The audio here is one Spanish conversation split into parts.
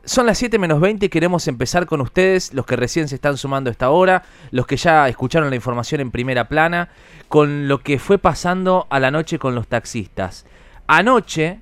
Son las 7 menos 20 y queremos empezar con ustedes, los que recién se están sumando a esta hora, los que ya escucharon la información en primera plana, con lo que fue pasando a la noche con los taxistas. Anoche,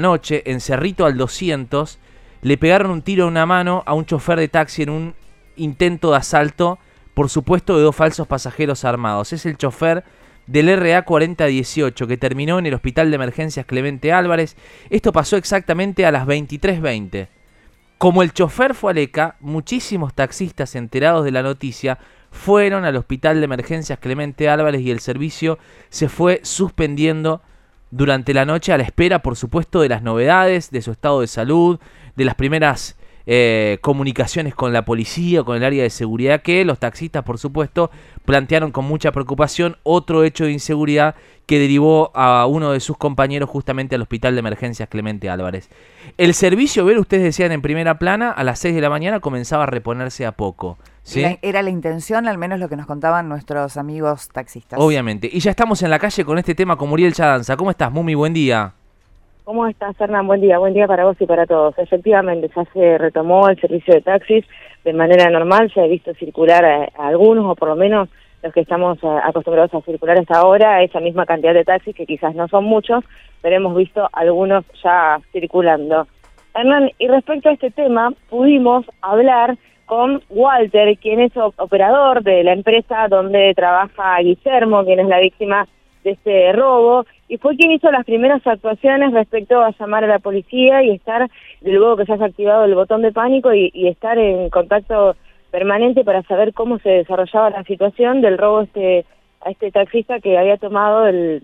en Cerrito al 200, le pegaron un tiro en una mano a un chofer de taxi en un intento de asalto, por supuesto de dos falsos pasajeros armados. Es el chofer del RA 4018 que terminó en el Hospital de Emergencias Clemente Álvarez. Esto pasó exactamente a las 23:20. Como el chofer fue Aleca, muchísimos taxistas enterados de la noticia fueron al Hospital de Emergencias Clemente Álvarez y el servicio se fue suspendiendo durante la noche a la espera, por supuesto, de las novedades, de su estado de salud, de las primeras comunicaciones con la policía, con el área de seguridad, que los taxistas, por supuesto, plantearon con mucha preocupación otro hecho de inseguridad que derivó a uno de sus compañeros justamente al Hospital de Emergencias Clemente Álvarez. El servicio, ustedes decían en primera plana, a las 6 de la mañana comenzaba a reponerse a poco, ¿sí? Era la intención, al menos lo que nos contaban nuestros amigos taxistas. Obviamente. Y ya estamos en la calle con este tema con Muriel Chadanza. ¿Cómo estás, Mumi? Buen día. ¿Cómo estás, Hernán? Buen día para vos y para todos. Efectivamente, ya se retomó el servicio de taxis de manera normal, se ha visto circular a algunos, o por lo menos los que estamos acostumbrados a circular hasta ahora, esa misma cantidad de taxis, que quizás no son muchos, pero hemos visto algunos ya circulando. Hernán, y respecto a este tema, pudimos hablar con Walter, quien es operador de la empresa donde trabaja Guillermo, quien es la víctima de este robo, y fue quien hizo las primeras actuaciones respecto a llamar a la policía y estar, luego que se haya activado el botón de pánico, y estar en contacto permanente para saber cómo se desarrollaba la situación del robo a este taxista que había tomado el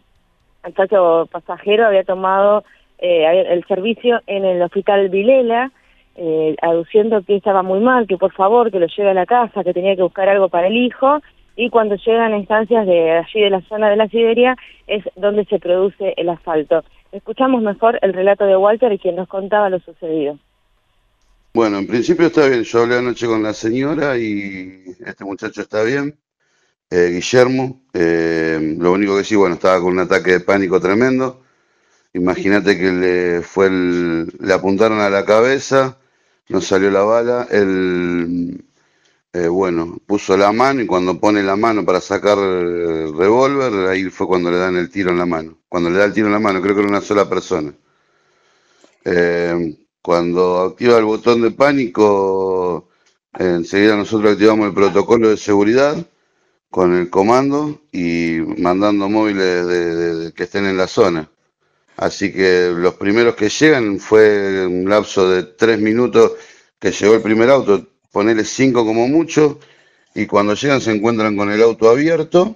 falso pasajero, había tomado el servicio en el Hospital Vilela, aduciendo que estaba muy mal, que por favor, que lo lleve a la casa, que tenía que buscar algo para el hijo. Y cuando llegan a instancias de allí de la zona de la Siberia es donde se produce el asalto. Escuchamos mejor el relato de Walter, quien nos contaba lo sucedido. Bueno, en principio está bien. Yo hablé anoche con la señora y este muchacho está bien, Guillermo. Lo único que sí, bueno, estaba con un ataque de pánico tremendo. Imagínate que le apuntaron a la cabeza, no salió la bala, él... bueno, puso la mano y cuando pone la mano para sacar el revólver, ahí fue cuando le dan el tiro en la mano. Cuando le da el tiro en la mano, creo que era una sola persona. Cuando activa el botón de pánico, enseguida nosotros activamos el protocolo de seguridad con el comando y mandando móviles que estén en la zona. Así que los primeros que llegan fue un lapso de 3 minutos que llegó el primer auto, ponerle 5 como mucho, y cuando llegan se encuentran con el auto abierto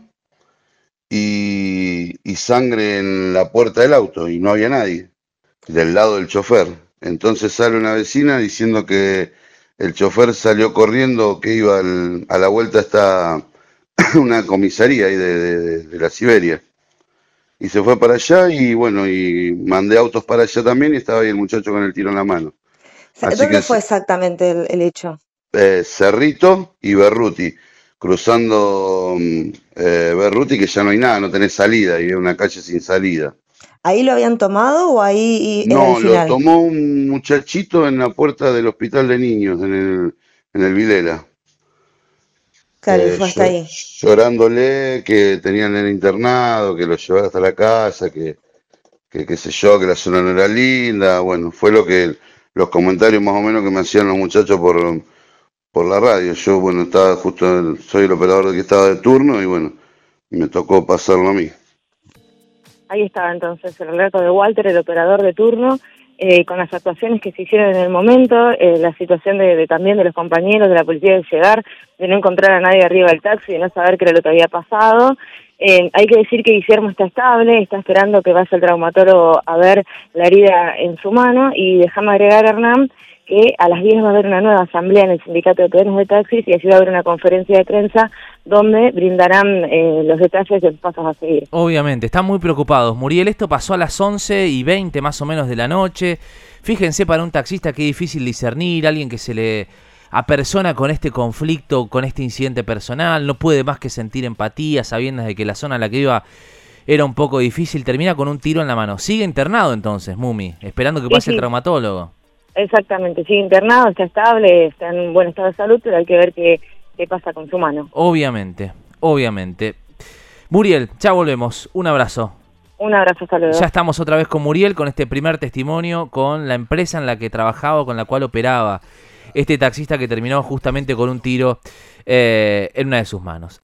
y sangre en la puerta del auto, y no había nadie del lado del chofer. Entonces sale una vecina diciendo que el chofer salió corriendo, que iba a la vuelta hasta una comisaría ahí de la Siberia, y se fue para allá, y bueno, y mandé autos para allá también, y estaba ahí el muchacho con el tiro en la mano. Así ¿Dónde fue exactamente el hecho? Cerrito y Berruti, cruzando Berruti, que ya no hay nada, no tenés salida, y es una calle sin salida. ¿Ahí lo habían tomado o ahí era No, el final? lo tomó un muchachito en la puerta del hospital de niños, en el Vilela. Claro, y fue hasta ahí. Llorándole que tenían el internado, que lo llevara hasta la casa, que qué sé yo, que la zona no era linda. Bueno, fue los comentarios más o menos que me hacían los muchachos por la radio. Yo, bueno, soy el operador que estaba de turno y bueno, me tocó pasarlo a mí. Ahí estaba entonces el relato de Walter, el operador de turno, con las actuaciones que se hicieron en el momento, la situación también de los compañeros de la policía de llegar, de no encontrar a nadie arriba del taxi, de no saber qué era lo que había pasado. Hay que decir que Guillermo está estable, está esperando que vaya el traumatólogo a ver la herida en su mano, y déjame agregar, Hernán, que a las 10 va a haber una nueva asamblea en el Sindicato de Peones de Taxis, y así va a haber una conferencia de prensa donde brindarán los detalles de los pasos a seguir. Obviamente, están muy preocupados. Muriel, esto pasó a las 11:20 más o menos de la noche. Fíjense, para un taxista qué difícil discernir, alguien que se le apersona con este conflicto, con este incidente personal, no puede más que sentir empatía, sabiendo de que la zona a la que iba era un poco difícil, termina con un tiro en la mano. Sigue internado entonces, Mumi, esperando que pase el traumatólogo. Exactamente, sigue internado, está estable, está en buen estado de salud, pero hay que ver qué pasa con su mano. Obviamente, obviamente. Muriel, ya volvemos. Un abrazo. Un abrazo, hasta luego. Ya estamos otra vez con Muriel, con este primer testimonio, con la empresa en la que trabajaba, con la cual operaba este taxista que terminó justamente con un tiro en una de sus manos.